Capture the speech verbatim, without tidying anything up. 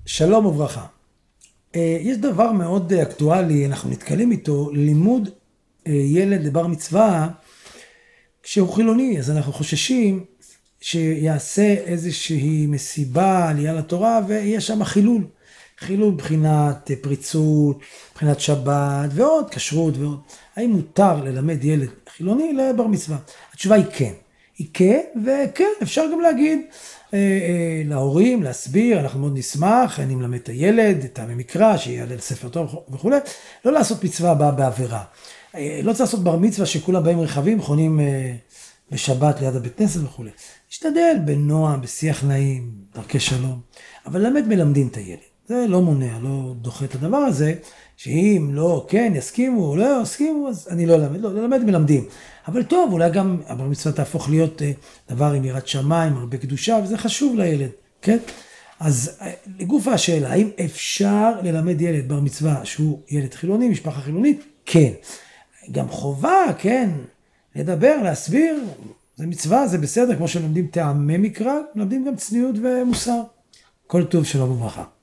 שלום וברכה. יש דבר מאוד אקטואלי, אנחנו נתקלים איתו, לימוד ילד לבר מצווה כשהוא חילוני, אז אנחנו חוששים שיעשה איזושהי מסיבה, עלייה לתורה, ויהיה שם חילול. חילול מבחינת פריצות, מבחינת שבת ועוד, כשרות ועוד. האם מותר ללמד ילד חילוני לבר מצווה? התשובה היא כן. היא כן, וכן, אפשר גם להגיד אה, אה, להורים, להסביר, אנחנו מאוד נשמח, אני מלמד את הילד, את המקרא, שיעלה לספר טוב וכו'. לא לעשות מצווה הבאה בעבירה. אה, לא צריך לעשות בר מצווה שכולם באים רכבים, חונים אה, בשבת ליד הבית כנסת וכו'. נשתדל בנועם, בשיח נעים, דרכי שלום, אבל למד מלמדים את הילד. זה לא מונע, לא דוחה את הדבר הזה, שאם לא, כן, יסכימו, או לא יסכימו, אז אני לא למד, לא, למד מלמדים. אבל טוב, אולי גם הבר מצווה תהפוך להיות דבר עם יראת שמיים, הרבה קדושה, וזה חשוב לילד, כן? אז לגוף השאלה, האם אפשר ללמד ילד בר מצווה שהוא ילד חילוני, משפחה חילונית? כן. גם חובה, כן, לדבר, להסביר, זה מצווה, זה בסדר, כמו שלומדים טעמי מקרא, לומדים גם צניעות ומוסר. כל טוב, שלום וברכה.